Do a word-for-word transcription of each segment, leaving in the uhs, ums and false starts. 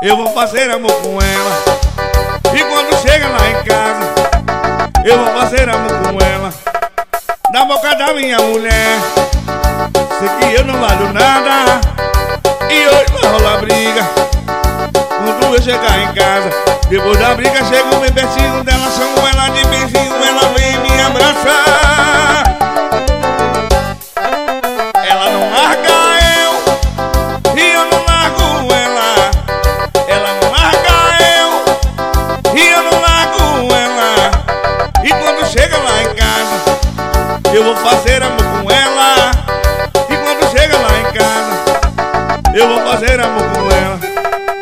eu vou fazer amor com ela. E quando chega lá em casa, eu vou fazer amor com ela. Na boca da minha mulher, sei que eu não valho nada, e hoje vai rolar briga quando eu chegar em casa. Depois da briga chego bem pertinho dela, chamo ela de beijinho, ela vem me abraçar. Ela não larga eu, e eu não largo ela. Ela não larga eu, e eu não largo ela. E quando chega lá em casa, eu vou fazer amor com ela. E quando chega lá em casa, eu vou fazer amor com ela.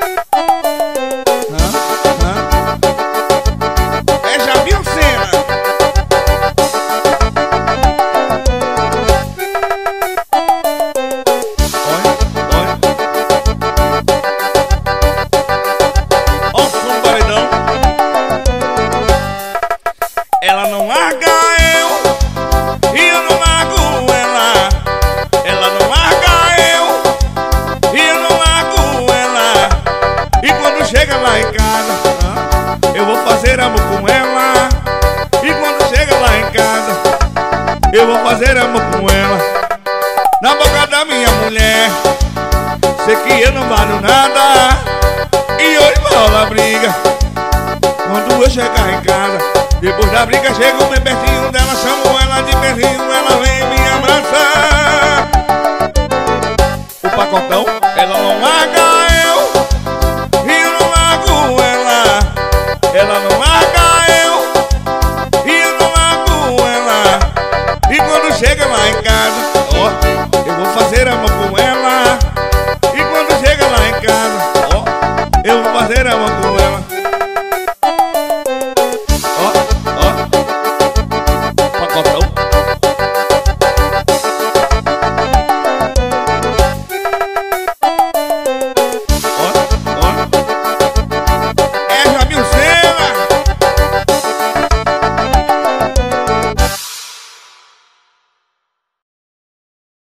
Ela não larga eu, e eu não largo ela. Ela não larga eu, e eu não largo ela. E quando chega lá em casa, eu vou fazer amor com ela. E quando chega lá em casa, eu vou fazer amor com ela. Na boca da minha mulher, sei que eu não valho nada, e hoje vai rolar briga quando eu chegar em casa. Depois da briga chego bem pertinho dela, chamo ela de beijinho, ela vem me abraçar. O pacotão, ela não